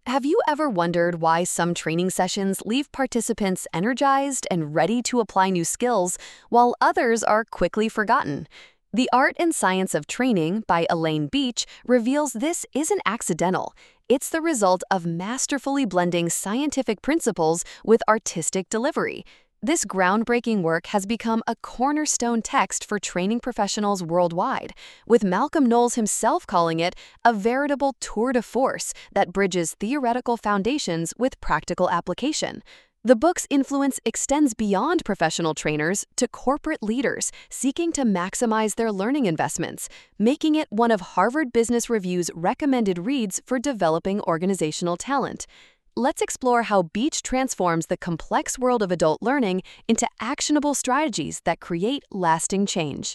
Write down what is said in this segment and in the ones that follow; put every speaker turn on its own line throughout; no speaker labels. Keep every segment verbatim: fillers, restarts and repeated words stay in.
Have you ever wondered why some training sessions leave participants energized and ready to apply new skills, while others are quickly forgotten? The Art and Science of Training by Elaine Beach reveals this isn't accidental. It's the result of masterfully blending scientific principles with artistic delivery. This groundbreaking work has become a cornerstone text for training professionals worldwide, with Malcolm Knowles himself calling it a veritable tour de force that bridges theoretical foundations with practical application. The book's influence extends beyond professional trainers to corporate leaders seeking to maximize their learning investments, making it one of Harvard Business Review's recommended reads for developing organizational talent. Let's explore how Beach transforms the complex world of adult learning into actionable strategies that create lasting change.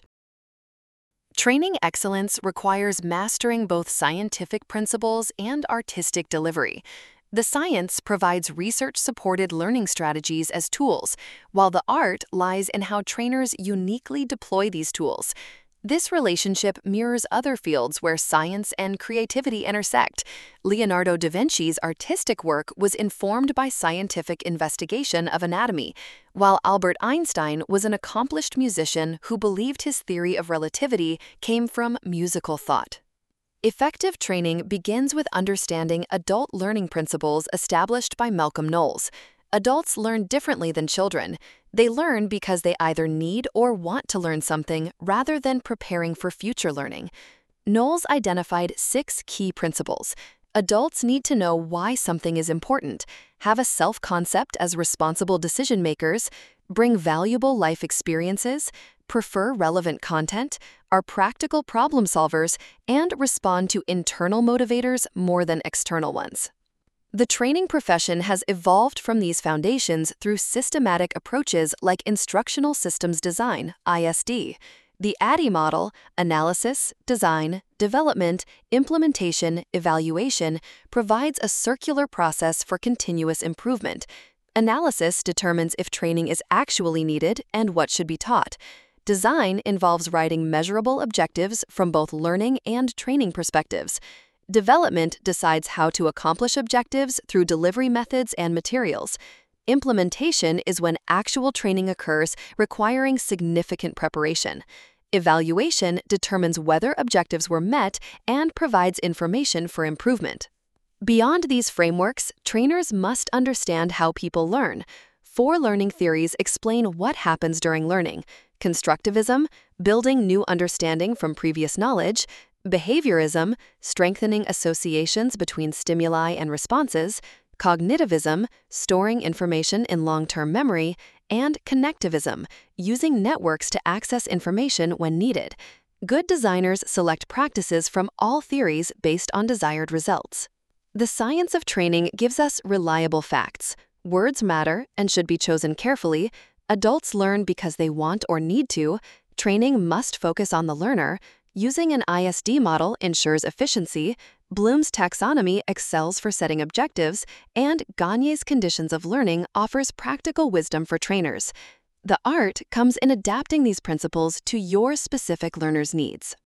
Training excellence requires mastering both scientific principles and artistic delivery. The science provides research-supported learning strategies as tools, while the art lies in how trainers uniquely deploy these tools. This relationship mirrors other fields where science and creativity intersect. Leonardo da Vinci's artistic work was informed by scientific investigation of anatomy, while Albert Einstein was an accomplished musician who believed his theory of relativity came from musical thought. Effective training begins with understanding adult learning principles established by Malcolm Knowles. Adults learn differently than children. They learn because they either need or want to learn something rather than preparing for future learning. Knowles identified six key principles. Adults need to know why something is important, have a self-concept as responsible decision makers, bring valuable life experiences, prefer relevant content, are practical problem solvers, and respond to internal motivators more than external ones. The training profession has evolved from these foundations through systematic approaches like instructional systems design, I S D. The ADDIE model, analysis, design, development, implementation, evaluation, provides a circular process for continuous improvement. Analysis determines if training is actually needed and what should be taught. Design involves writing measurable objectives from both learning and training perspectives. Development decides how to accomplish objectives through delivery methods and materials. Implementation is when actual training occurs, requiring significant preparation. Evaluation determines whether objectives were met and provides information for improvement. Beyond these frameworks, trainers must understand how people learn. Four learning theories explain what happens during learning: constructivism, building new understanding from previous knowledge; behaviorism, strengthening associations between stimuli and responses; cognitivism, storing information in long-term memory; and connectivism, using networks to access information when needed. Good designers select practices from all theories based on desired results. The science of training gives us reliable facts. Words matter and should be chosen carefully. Adults learn because they want or need to. Training must focus on the learner. Using an I S D model ensures efficiency. Bloom's taxonomy excels for setting objectives, and Gagne's conditions of learning offers practical wisdom for trainers. The art comes in adapting these principles to your specific learner's needs.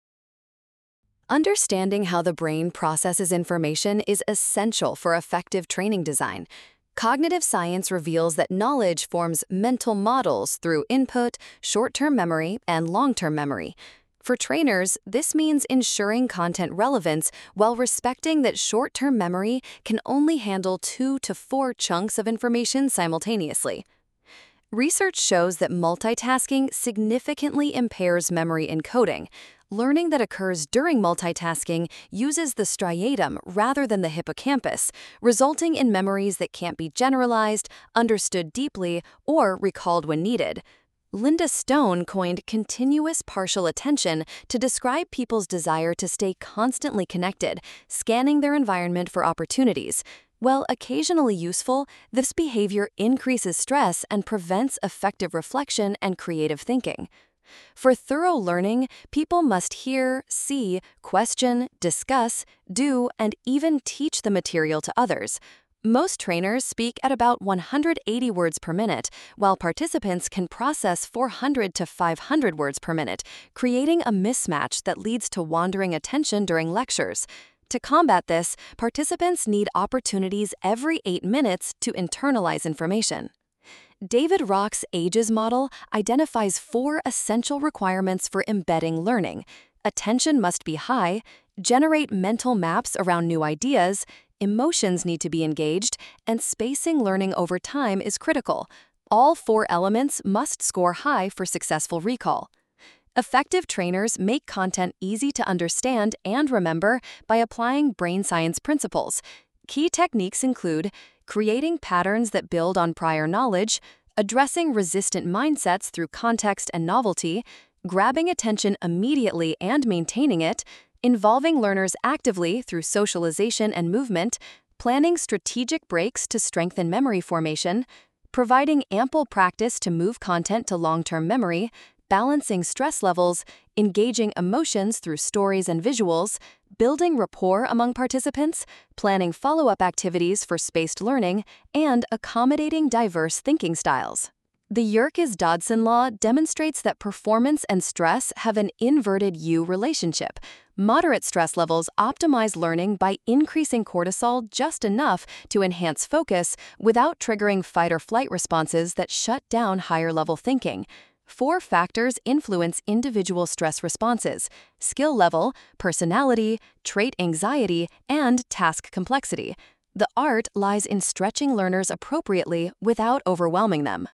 Understanding how the brain processes information is essential for effective training design. Cognitive science reveals that knowledge forms mental models through input, short-term memory, and long-term memory. For trainers, this means ensuring content relevance while respecting that short-term memory can only handle two to four chunks of information simultaneously. Research shows that multitasking significantly impairs memory encoding. Learning that occurs during multitasking uses the striatum rather than the hippocampus, resulting in memories that can't be generalized, understood deeply, or recalled when needed. Linda Stone coined continuous partial attention to describe people's desire to stay constantly connected, scanning their environment for opportunities. While occasionally useful, this behavior increases stress and prevents effective reflection and creative thinking. For thorough learning, people must hear, see, question, discuss, do, and even teach the material to others. Most trainers speak at about one hundred eighty words per minute, while participants can process four hundred to five hundred words per minute, creating a mismatch that leads to wandering attention during lectures. To combat this, participants need opportunities every eight minutes to internalize information. David Rock's AGES model identifies four essential requirements for embedding learning. Attention must be high, generate mental maps around new ideas, emotions need to be engaged, and spacing learning over time is critical. All four elements must score high for successful recall. Effective trainers make content easy to understand and remember by applying brain science principles. Key techniques include creating patterns that build on prior knowledge, addressing resistant mindsets through context and novelty, grabbing attention immediately and maintaining it, involving learners actively through socialization and movement, planning strategic breaks to strengthen memory formation, providing ample practice to move content to long-term memory, balancing stress levels, engaging emotions through stories and visuals, building rapport among participants, planning follow-up activities for spaced learning, and accommodating diverse thinking styles. The Yerkes-Dodson law demonstrates that performance and stress have an inverted U relationship. Moderate stress levels optimize learning by increasing cortisol just enough to enhance focus without triggering fight-or-flight responses that shut down higher-level thinking. Four factors influence individual stress responses: skill level, personality, trait anxiety, and task complexity. The art lies in stretching learners appropriately without overwhelming them.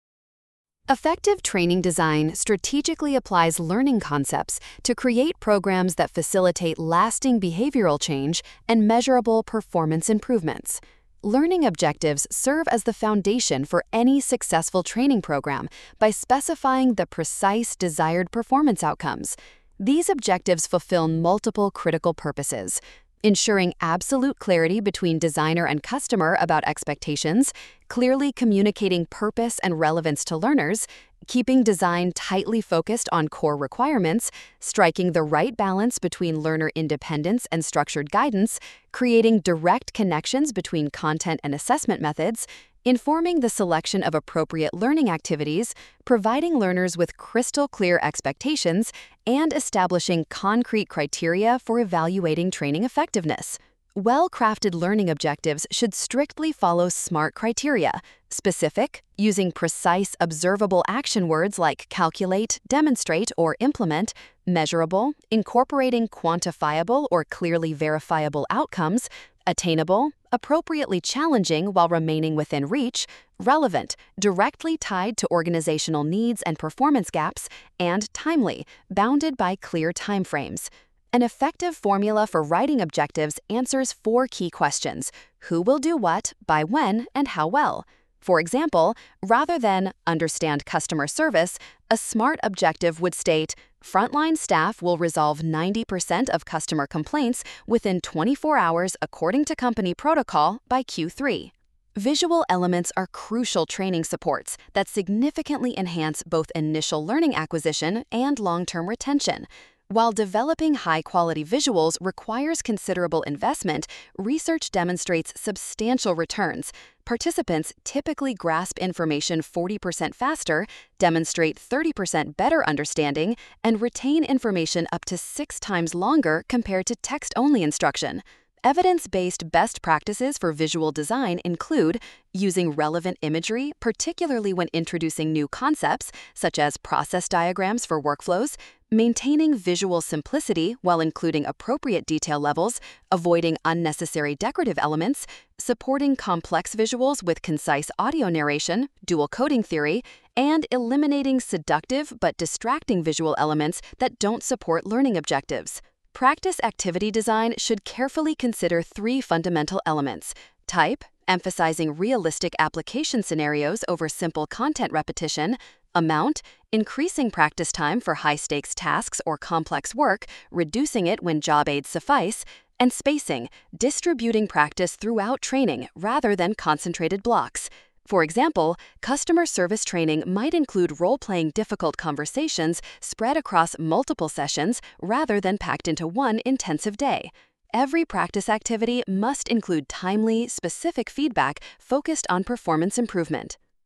Effective training design strategically applies learning concepts to create programs that facilitate lasting behavioral change and measurable performance improvements. Learning objectives serve as the foundation for any successful training program by specifying the precise desired performance outcomes. These objectives fulfill multiple critical purposes: ensuring absolute clarity between designer and customer about expectations, clearly communicating purpose and relevance to learners, keeping design tightly focused on core requirements, striking the right balance between learner independence and structured guidance, creating direct connections between content and assessment methods, informing the selection of appropriate learning activities, providing learners with crystal clear expectations, and establishing concrete criteria for evaluating training effectiveness. Well-crafted learning objectives should strictly follow SMART criteria: specific, using precise, observable action words like calculate, demonstrate, or implement; measurable, incorporating quantifiable or clearly verifiable outcomes; attainable, appropriately challenging while remaining within reach; relevant, directly tied to organizational needs and performance gaps; and timely, bounded by clear timeframes. An effective formula for writing objectives answers four key questions: who will do what, by when, and how well. For example, rather than understand customer service, a SMART objective would state, frontline staff will resolve ninety percent of customer complaints within twenty-four hours according to company protocol by Q three. Visual elements are crucial training supports that significantly enhance both initial learning acquisition and long-term retention. While developing high-quality visuals requires considerable investment, research demonstrates substantial returns. Participants typically grasp information forty percent faster, demonstrate thirty percent better understanding, and retain information up to six times longer compared to text-only instruction. Evidence-based best practices for visual design include using relevant imagery, particularly when introducing new concepts, such as process diagrams for workflows, maintaining visual simplicity while including appropriate detail levels, avoiding unnecessary decorative elements, supporting complex visuals with concise audio narration, dual coding theory, and eliminating seductive but distracting visual elements that don't support learning objectives. Practice activity design should carefully consider three fundamental elements: type, emphasizing realistic application scenarios over simple content repetition; amount, increasing practice time for high-stakes tasks or complex work, reducing it when job aids suffice; and spacing, distributing practice throughout training rather than concentrated blocks. For example, customer service training might include role-playing difficult conversations spread across multiple sessions rather than packed into one intensive day. Every practice activity must include timely, specific feedback focused on performance improvement.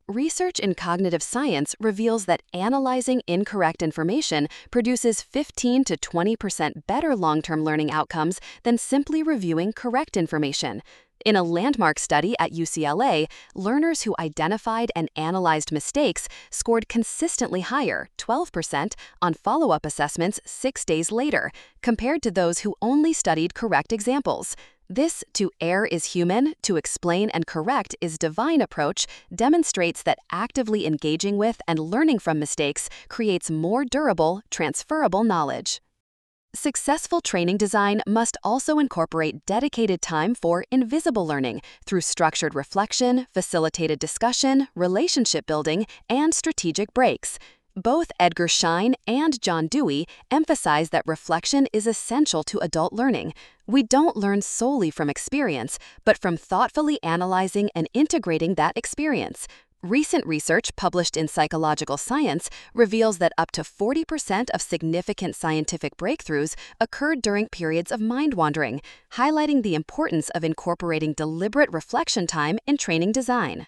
Research in cognitive science reveals that analyzing incorrect information produces fifteen to twenty percent better long-term learning outcomes than simply reviewing correct information. In a landmark study at U C L A, learners who identified and analyzed mistakes scored consistently higher, twelve percent, on follow-up assessments six days later, compared to those who only studied correct examples. This "to err is human, to explain and correct is divine" approach demonstrates that actively engaging with and learning from mistakes creates more durable, transferable knowledge. Successful training design must also incorporate dedicated time for invisible learning through structured reflection, facilitated discussion, relationship building, and strategic breaks. Both Edgar Schein and John Dewey emphasize that reflection is essential to adult learning. We don't learn solely from experience, but from thoughtfully analyzing and integrating that experience. Recent research published in Psychological Science reveals that up to forty percent of significant scientific breakthroughs occurred during periods of mind wandering, highlighting the importance of incorporating deliberate reflection time in training design.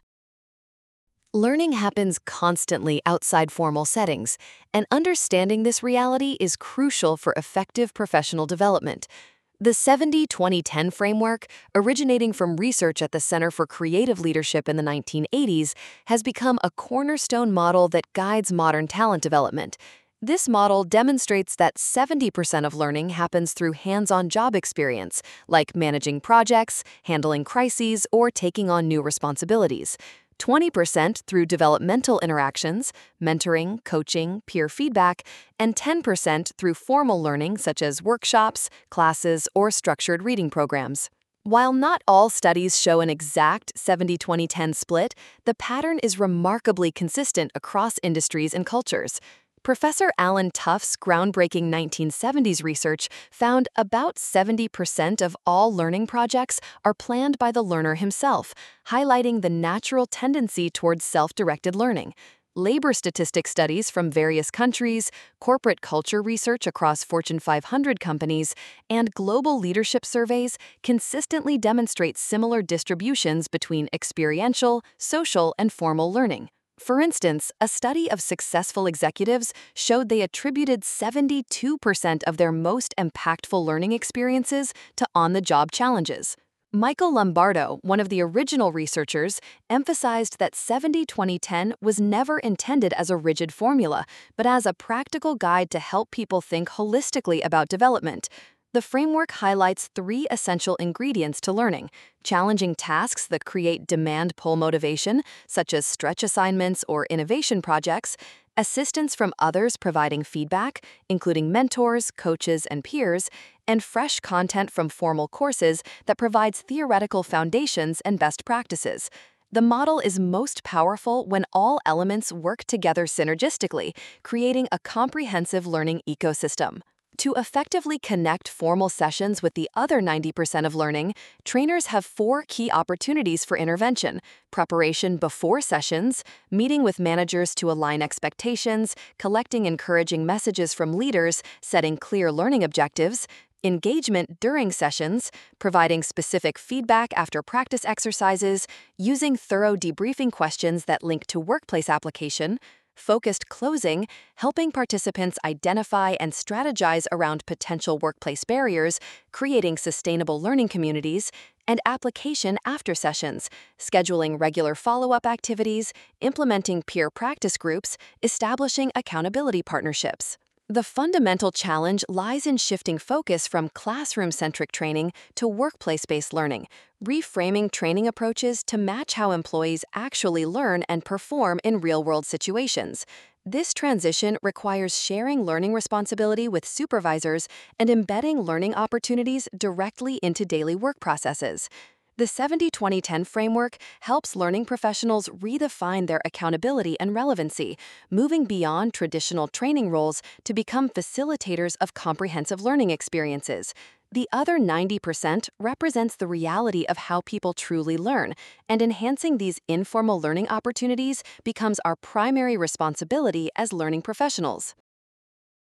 Learning happens constantly outside formal settings, and understanding this reality is crucial for effective professional development. The seventy twenty ten framework, originating from research at the Center for Creative Leadership in the nineteen eighties, has become a cornerstone model that guides modern talent development. This model demonstrates that seventy percent of learning happens through hands-on job experience, like managing projects, handling crises, or taking on new responsibilities. twenty percent through developmental interactions, mentoring, coaching, peer feedback, and ten percent through formal learning such as workshops, classes, or structured reading programs. While not all studies show an exact seventy twenty ten split, the pattern is remarkably consistent across industries and cultures. Professor Alan Tuff's groundbreaking nineteen seventies research found about seventy percent of all learning projects are planned by the learner himself, highlighting the natural tendency towards self-directed learning. Labor statistics studies from various countries, corporate culture research across Fortune five hundred companies, and global leadership surveys consistently demonstrate similar distributions between experiential, social, and formal learning. For instance, a study of successful executives showed they attributed seventy-two percent of their most impactful learning experiences to on-the-job challenges. Michael Lombardo, one of the original researchers, emphasized that seventy twenty ten was never intended as a rigid formula, but as a practical guide to help people think holistically about development. The framework highlights three essential ingredients to learning: challenging tasks that create demand-pull motivation, such as stretch assignments or innovation projects, assistance from others providing feedback, including mentors, coaches, and peers, and fresh content from formal courses that provides theoretical foundations and best practices. The model is most powerful when all elements work together synergistically, creating a comprehensive learning ecosystem. To effectively connect formal sessions with the other ninety percent of learning, trainers have four key opportunities for intervention: preparation before sessions, meeting with managers to align expectations, collecting encouraging messages from leaders, setting clear learning objectives, engagement during sessions, providing specific feedback after practice exercises, using thorough debriefing questions that link to workplace application, focused closing, helping participants identify and strategize around potential workplace barriers, creating sustainable learning communities, and application after sessions, scheduling regular follow-up activities, implementing peer practice groups, establishing accountability partnerships. The fundamental challenge lies in shifting focus from classroom-centric training to workplace-based learning, reframing training approaches to match how employees actually learn and perform in real-world situations. This transition requires sharing learning responsibility with supervisors and embedding learning opportunities directly into daily work processes. The seventy twenty ten framework helps learning professionals redefine their accountability and relevancy, moving beyond traditional training roles to become facilitators of comprehensive learning experiences. The other ninety percent represents the reality of how people truly learn, and enhancing these informal learning opportunities becomes our primary responsibility as learning professionals.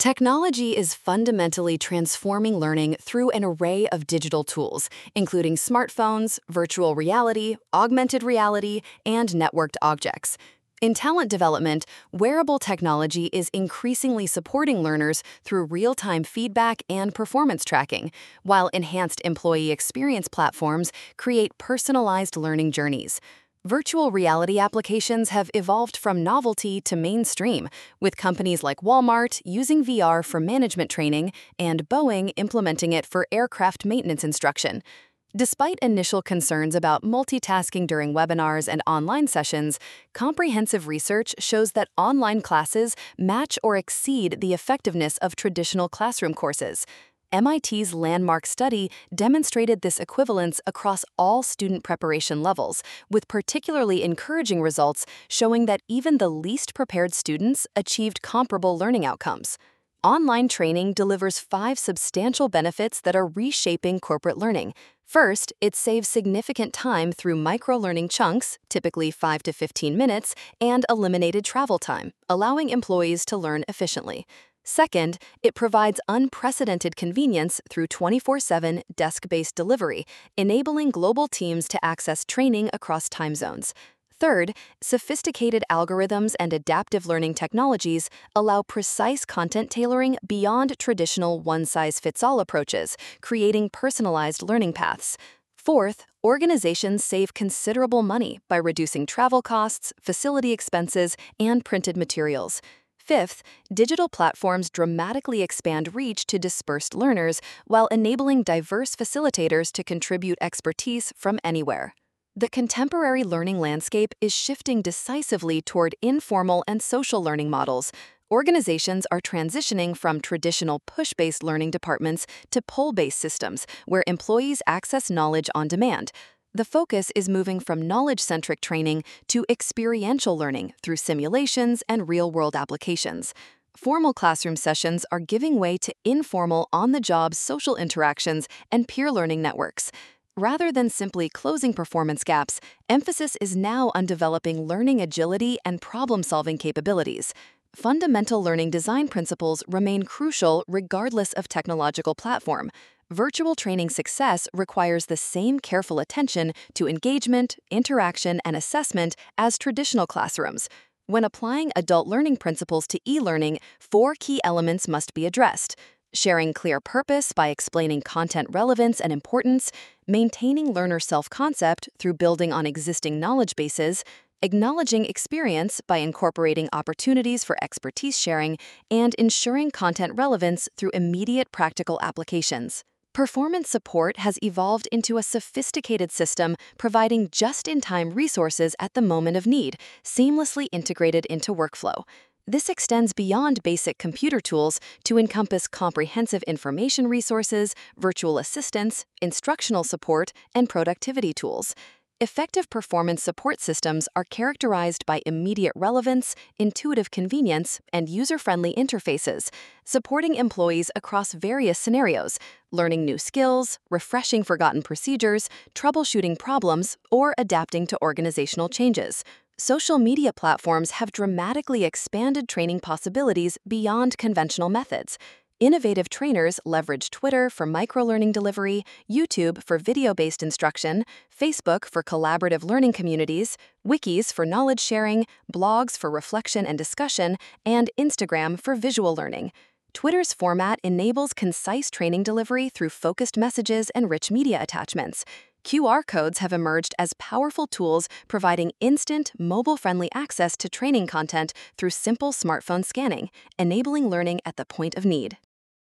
Technology is fundamentally transforming learning through an array of digital tools, including smartphones, virtual reality, augmented reality, and networked objects. In talent development, wearable technology is increasingly supporting learners through real-time feedback and performance tracking, while enhanced employee experience platforms create personalized learning journeys. Virtual reality applications have evolved from novelty to mainstream, with companies like Walmart using V R for management training and Boeing implementing it for aircraft maintenance instruction. Despite initial concerns about multitasking during webinars and online sessions, comprehensive research shows that online classes match or exceed the effectiveness of traditional classroom courses. M I T's landmark study demonstrated this equivalence across all student preparation levels, with particularly encouraging results showing that even the least prepared students achieved comparable learning outcomes. Online training delivers five substantial benefits that are reshaping corporate learning. First, it saves significant time through micro-learning chunks, typically five to fifteen minutes, and eliminated travel time, allowing employees to learn efficiently. Second, it provides unprecedented convenience through twenty-four seven desk-based delivery, enabling global teams to access training across time zones. Third, sophisticated algorithms and adaptive learning technologies allow precise content tailoring beyond traditional one-size-fits-all approaches, creating personalized learning paths. Fourth, organizations save considerable money by reducing travel costs, facility expenses, and printed materials. Fifth, digital platforms dramatically expand reach to dispersed learners while enabling diverse facilitators to contribute expertise from anywhere. The contemporary learning landscape is shifting decisively toward informal and social learning models. Organizations are transitioning from traditional push-based learning departments to pull-based systems where employees access knowledge on demand. The focus is moving from knowledge-centric training to experiential learning through simulations and real-world applications. Formal classroom sessions are giving way to informal, on-the-job social interactions and peer learning networks. Rather than simply closing performance gaps, emphasis is now on developing learning agility and problem-solving capabilities. Fundamental learning design principles remain crucial regardless of technological platform. Virtual training success requires the same careful attention to engagement, interaction, and assessment as traditional classrooms. When applying adult learning principles to e-learning, four key elements must be addressed: sharing clear purpose by explaining content relevance and importance, maintaining learner self-concept through building on existing knowledge bases, acknowledging experience by incorporating opportunities for expertise sharing, and ensuring content relevance through immediate practical applications. Performance support has evolved into a sophisticated system providing just-in-time resources at the moment of need, seamlessly integrated into workflow. This extends beyond basic computer tools to encompass comprehensive information resources, virtual assistants, instructional support, and productivity tools. Effective performance support systems are characterized by immediate relevance, intuitive convenience, and user-friendly interfaces, supporting employees across various scenarios, learning new skills, refreshing forgotten procedures, troubleshooting problems, or adapting to organizational changes. Social media platforms have dramatically expanded training possibilities beyond conventional methods. Innovative trainers leverage Twitter for microlearning delivery, YouTube for video-based instruction, Facebook for collaborative learning communities, wikis for knowledge sharing, blogs for reflection and discussion, and Instagram for visual learning. Twitter's format enables concise training delivery through focused messages and rich media attachments. Q R codes have emerged as powerful tools providing instant, mobile-friendly access to training content through simple smartphone scanning, enabling learning at the point of need.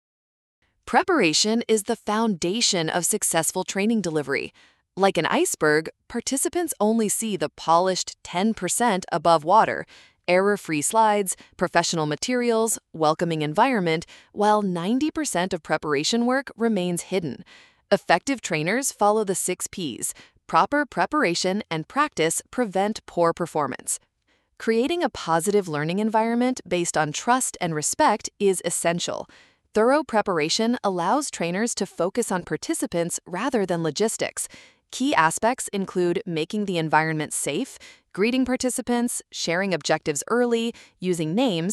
Preparation is the foundation of successful training delivery. Like an iceberg, participants only see the polished ten percent above water, error-free slides, professional materials, welcoming environment, while ninety percent of preparation work remains hidden. Effective trainers follow the six P's. Proper preparation and practice prevent poor performance. Creating a positive learning environment based on trust and respect is essential. Thorough preparation allows trainers to focus on participants rather than logistics. Key aspects include making the environment safe, greeting participants, sharing objectives early, using names,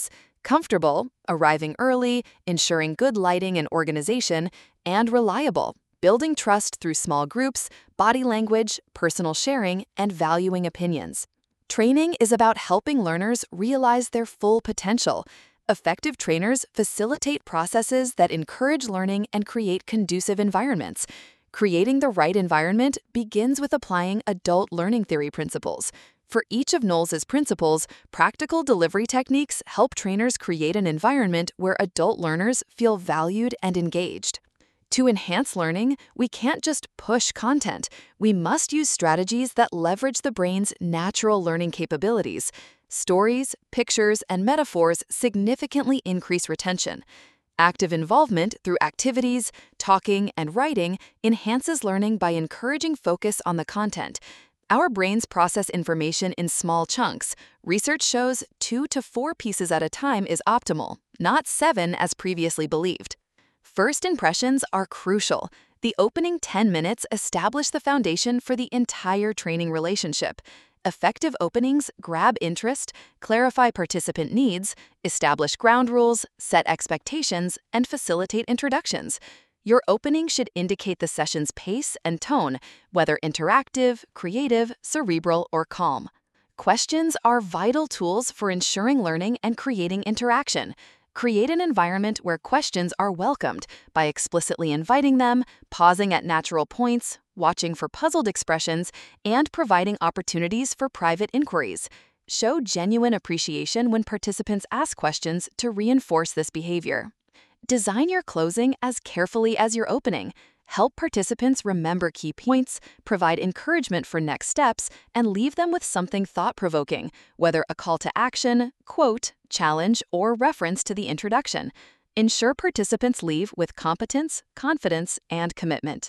Comfortable, arriving early, ensuring good lighting and organization, and reliable, building trust through small groups, body language, personal sharing, and valuing opinions. Training is about helping learners realize their full potential. Effective trainers facilitate processes that encourage learning and create conducive environments. Creating the right environment begins with applying adult learning theory principles. For each of Knowles' principles, practical delivery techniques help trainers create an environment where adult learners feel valued and engaged. To enhance learning, we can't just push content. We must use strategies that leverage the brain's natural learning capabilities. Stories, pictures, and metaphors significantly increase retention. Active involvement through activities, talking, and writing enhances learning by encouraging focus on the content. Our brains process information in small chunks. Research shows two to four pieces at a time is optimal, not seven as previously believed. First impressions are crucial. The opening ten minutes establish the foundation for the entire training relationship. Effective openings grab interest, clarify participant needs, establish ground rules, set expectations, and facilitate introductions. Your opening should indicate the session's pace and tone, whether interactive, creative, cerebral, or calm. Questions are vital tools for ensuring learning and creating interaction. Create an environment where questions are welcomed by explicitly inviting them, pausing at natural points, watching for puzzled expressions, and providing opportunities for private inquiries. Show genuine appreciation when participants ask questions to reinforce this behavior. Design your closing as carefully as your opening. Help participants remember key points, provide encouragement for next steps, and leave them with something thought-provoking, whether a call to action, quote, challenge, or reference to the introduction. Ensure participants leave with competence, confidence, and commitment.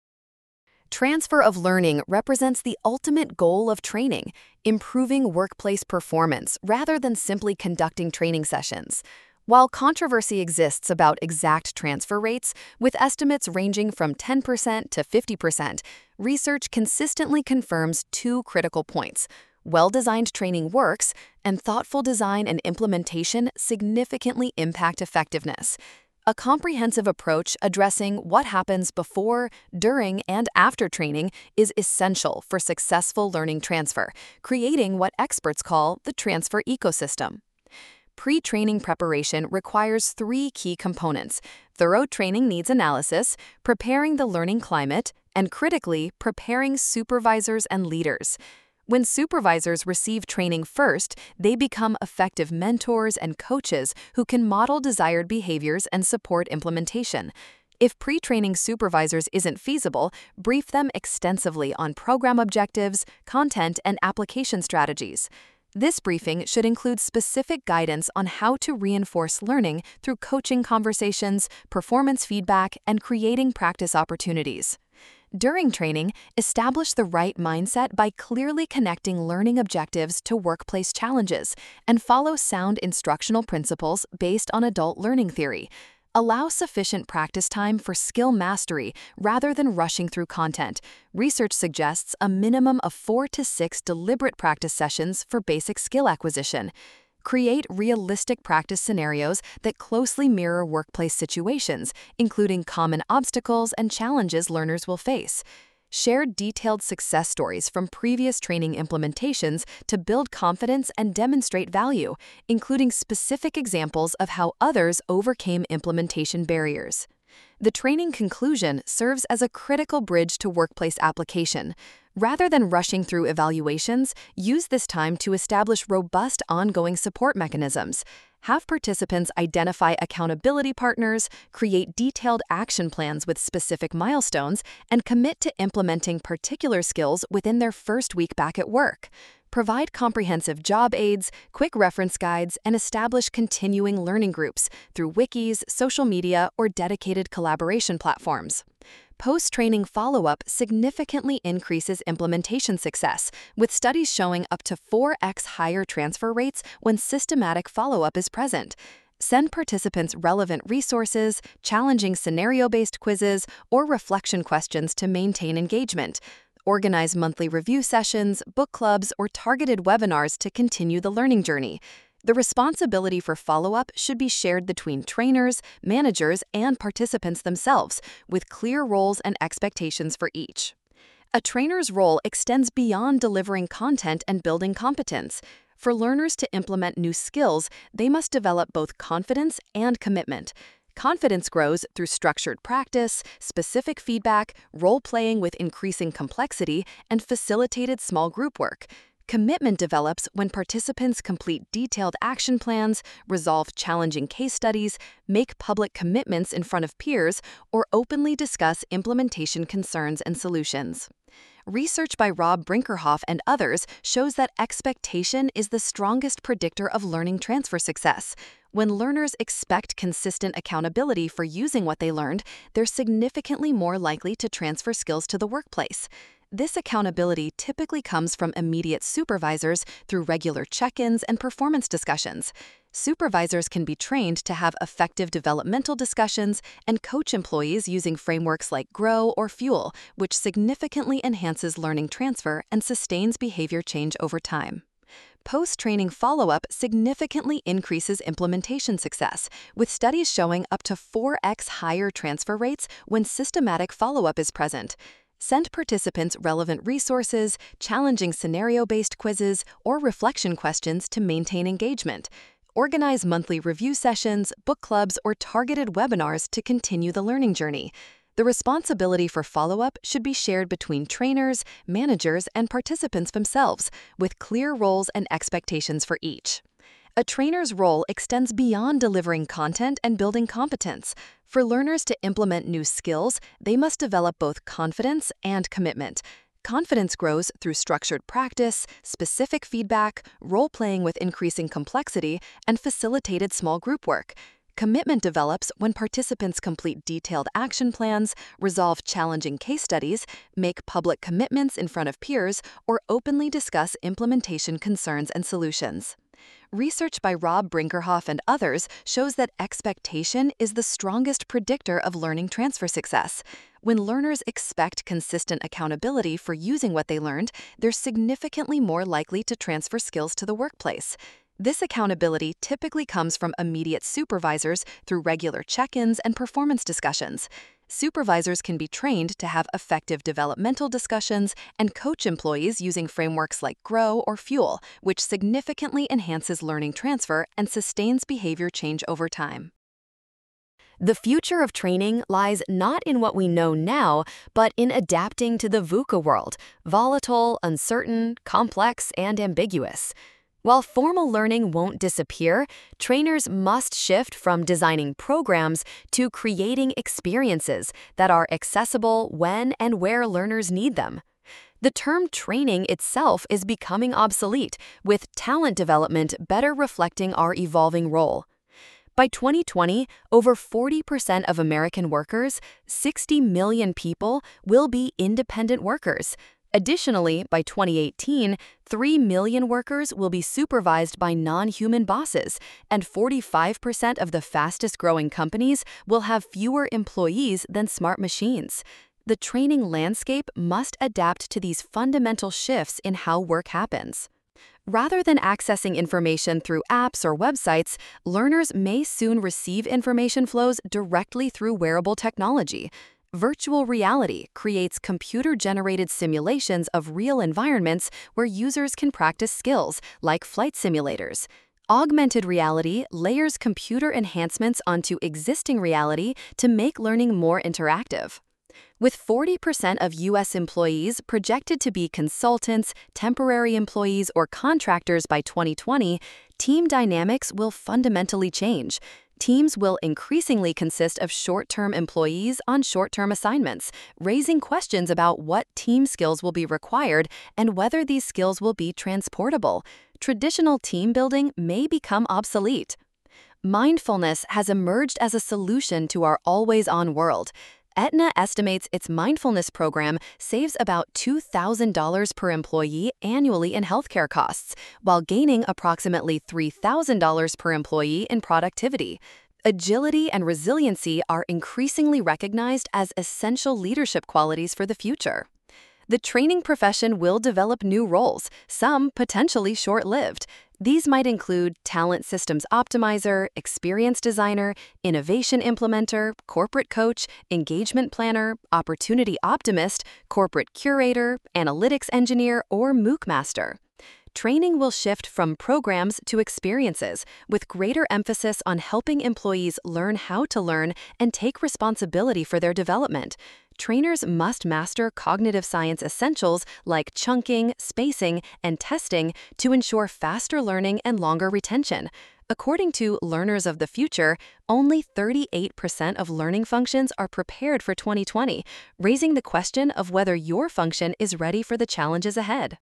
Transfer of learning represents the ultimate goal of training, improving workplace performance rather than simply conducting training sessions. While controversy exists about exact transfer rates, with estimates ranging from ten percent to fifty percent, research consistently confirms two critical points. Well-designed training works, and thoughtful design and implementation significantly impact effectiveness. A comprehensive approach addressing what happens before, during, and after training is essential for successful learning transfer, creating what experts call the transfer ecosystem. Pre-training preparation requires three key components: thorough training needs analysis, preparing the learning climate, and critically, preparing supervisors and leaders. When supervisors receive training first, they become effective mentors and coaches who can model desired behaviors and support implementation. If pre-training supervisors isn't feasible, brief them extensively on program objectives, content, and application strategies. This briefing should include specific guidance on how to reinforce learning through coaching conversations, performance feedback, and creating practice opportunities. During training, establish the right mindset by clearly connecting learning objectives to workplace challenges and follow sound instructional principles based on adult learning theory. Allow sufficient practice time for skill mastery rather than rushing through content. Research suggests a minimum of four to six deliberate practice sessions for basic skill acquisition. Create realistic practice scenarios that closely mirror workplace situations, including common obstacles and challenges learners will face. Share detailed success stories from previous training implementations to build confidence and demonstrate value, including specific examples of how others overcame implementation barriers. The training conclusion serves as a critical bridge to workplace application. Rather than rushing through evaluations, use this time to establish robust ongoing support mechanisms. Have participants identify accountability partners, create detailed action plans with specific milestones, and commit to implementing particular skills within their first week back at work. Provide comprehensive job aids, quick reference guides, and establish continuing learning groups through wikis, social media, or dedicated collaboration platforms. Post-training follow-up significantly increases implementation success, with studies showing up to four x higher transfer rates when systematic follow-up is present. Send participants relevant resources, challenging scenario-based quizzes, or reflection questions to maintain engagement. Organize monthly review sessions, book clubs, or targeted webinars to continue the learning journey. The responsibility for follow-up should be shared between trainers, managers, and participants themselves, with clear roles and expectations for each. A trainer's role extends beyond delivering content and building competence. For learners to implement new skills, they must develop both confidence and commitment. Confidence grows through structured practice, specific feedback, role-playing with increasing complexity, and facilitated small group work. Commitment develops when participants complete detailed action plans, resolve challenging case studies, make public commitments in front of peers, or openly discuss implementation concerns and solutions. Research by Rob Brinkerhoff and others shows that expectation is the strongest predictor of learning transfer success. When learners expect consistent accountability for using what they learned, they're significantly more likely to transfer skills to the workplace. This accountability typically comes from immediate supervisors through regular check-ins and performance discussions. Supervisors can be trained to have effective developmental discussions and coach employees using frameworks like GROW or FUEL, which significantly enhances learning transfer and sustains behavior change over time. Post-training follow-up significantly increases implementation success, with studies showing up to four x higher transfer rates when systematic follow-up is present. Send participants relevant resources, challenging scenario-based quizzes, or reflection questions to maintain engagement. Organize monthly review sessions, book clubs, or targeted webinars to continue the learning journey. The responsibility for follow-up should be shared between trainers, managers, and participants themselves, with clear roles and expectations for each. A trainer's role extends beyond delivering content and building competence. For learners to implement new skills, they must develop both confidence and commitment. Confidence grows through structured practice, specific feedback, role-playing with increasing complexity, and facilitated small group work. Commitment develops when participants complete detailed action plans, resolve challenging case studies, make public commitments in front of peers, or openly discuss implementation concerns and solutions. Research by Rob Brinkerhoff and others shows that expectation is the strongest predictor of learning transfer success. When learners expect consistent accountability for using what they learned, they're significantly more likely to transfer skills to the workplace. This accountability typically comes from immediate supervisors through regular check-ins and performance discussions. Supervisors can be trained to have effective developmental discussions and coach employees using frameworks like GROW or FUEL, which significantly enhances learning transfer and sustains behavior change over time. The future of training lies not in what we know now, but in adapting to the VUCA world, volatile, uncertain, complex, and ambiguous. While formal learning won't disappear, trainers must shift from designing programs to creating experiences that are accessible when and where learners need them. The term training itself is becoming obsolete, with talent development better reflecting our evolving role. By twenty twenty, over forty percent of American workers, sixty million people, will be independent workers. Additionally, by twenty eighteen, three million workers will be supervised by non-human bosses, and forty-five percent of the fastest-growing companies will have fewer employees than smart machines. The training landscape must adapt to these fundamental shifts in how work happens. Rather than accessing information through apps or websites, learners may soon receive information flows directly through wearable technology. Virtual reality creates computer-generated simulations of real environments where users can practice skills, like flight simulators. Augmented reality layers computer enhancements onto existing reality to make learning more interactive. With forty percent of U S employees projected to be consultants, temporary employees, or contractors by twenty twenty, team dynamics will fundamentally change. Teams will increasingly consist of short-term employees on short-term assignments, raising questions about what team skills will be required and whether these skills will be transportable. Traditional team building may become obsolete. Mindfulness has emerged as a solution to our always-on world. Aetna estimates its mindfulness program saves about two thousand dollars per employee annually in healthcare costs, while gaining approximately three thousand dollars per employee in productivity. Agility and resiliency are increasingly recognized as essential leadership qualities for the future. The training profession will develop new roles, some potentially short-lived. These might include talent systems optimizer, experience designer, innovation implementer, corporate coach, engagement planner, opportunity optimist, corporate curator, analytics engineer, or MOOC master. Training will shift from programs to experiences, with greater emphasis on helping employees learn how to learn and take responsibility for their development. Trainers must master cognitive science essentials like chunking, spacing, and testing to ensure faster learning and longer retention. According to Learners of the Future, only thirty-eight percent of learning functions are prepared for twenty twenty, raising the question of whether your function is ready for the challenges ahead.